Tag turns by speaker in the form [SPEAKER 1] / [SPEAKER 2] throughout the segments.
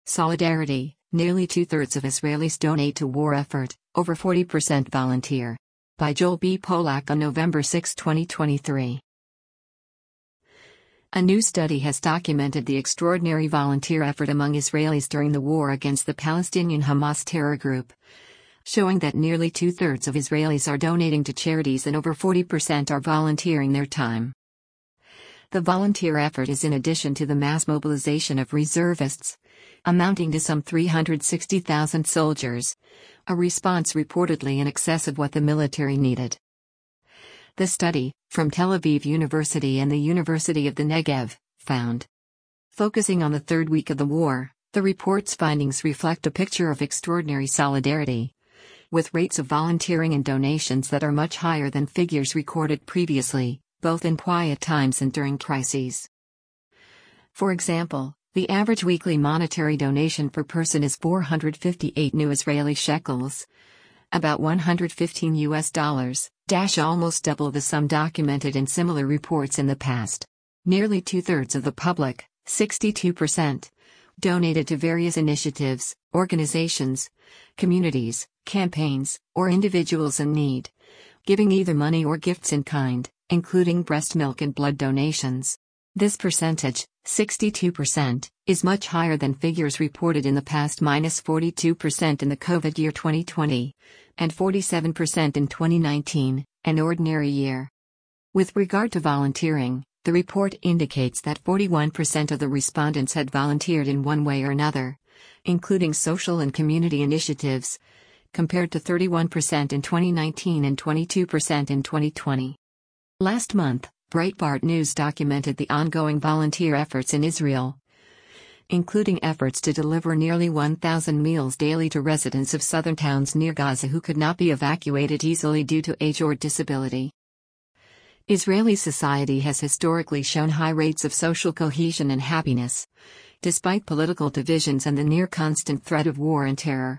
[SPEAKER 1] Solidarity, nearly two-thirds of Israelis donate to war effort, over 40% volunteer. By Joel B. Polak on November 6, 2023. A new study has documented the extraordinary volunteer effort among Israelis during the war against the Palestinian Hamas terror group, showing that nearly two-thirds of Israelis are donating to charities and over 40% are volunteering their time. The volunteer effort is in addition to the mass mobilization of reservists, amounting to some 360,000 soldiers, a response reportedly in excess of what the military needed. The study, from Tel Aviv University and the University of the Negev, found. Focusing on the third week of the war, the report's findings reflect a picture of extraordinary solidarity, with rates of volunteering and donations that are much higher than figures recorded previously, both in quiet times and during crises. For example, the average weekly monetary donation per person is 458 new Israeli shekels, about $115, almost double the sum documented in similar reports in the past. Nearly two-thirds of the public, 62%, donated to various initiatives, organizations, communities, campaigns, or individuals in need, giving either money or gifts in kind, including breast milk and blood donations. This percentage, 62%, is much higher than figures reported in the past, -42% in the COVID year 2020, and 47% in 2019, an ordinary year. With regard to volunteering, the report indicates that 41% of the respondents had volunteered in one way or another, including social and community initiatives, compared to 31% in 2019 and 22% in 2020. Last month, Breitbart News documented the ongoing volunteer efforts in Israel, including efforts to deliver nearly 1,000 meals daily to residents of southern towns near Gaza who could not be evacuated easily due to age or disability. Israeli society has historically shown high rates of social cohesion and happiness, despite political divisions and the near-constant threat of war and terror.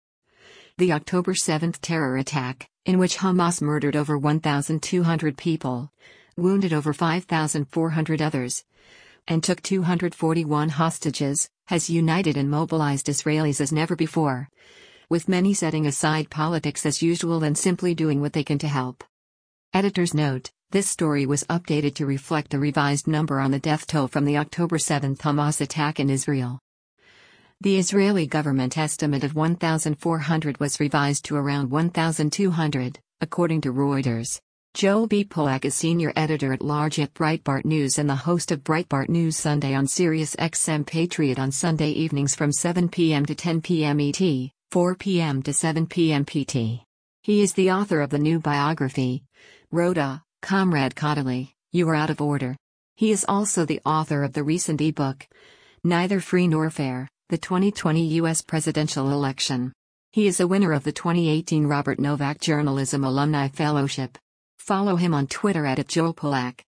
[SPEAKER 1] The October 7 terror attack, in which Hamas murdered over 1,200 people, wounded over 5,400 others, and took 241 hostages, has united and mobilized Israelis as never before, with many setting aside politics as usual and simply doing what they can to help. Editor's note: this story was updated to reflect the revised number on the death toll from the October 7 Hamas attack in Israel. The Israeli government estimate of 1,400 was revised to around 1,200, according to Reuters. Joel B. Polak is senior editor-at-large at Breitbart News and the host of Breitbart News Sunday on Sirius XM Patriot on Sunday evenings from 7 p.m. to 10 p.m. ET, 4 p.m. to 7 p.m. PT. He is the author of the new biography, Rhoda, Comrade Kodaly, You Are Out of Order. He is also the author of the recent ebook, Neither Free Nor Fair, the 2020 U.S. Presidential Election. He is a winner of the 2018 Robert Novak Journalism Alumni Fellowship. Follow him on Twitter @JoelPolak.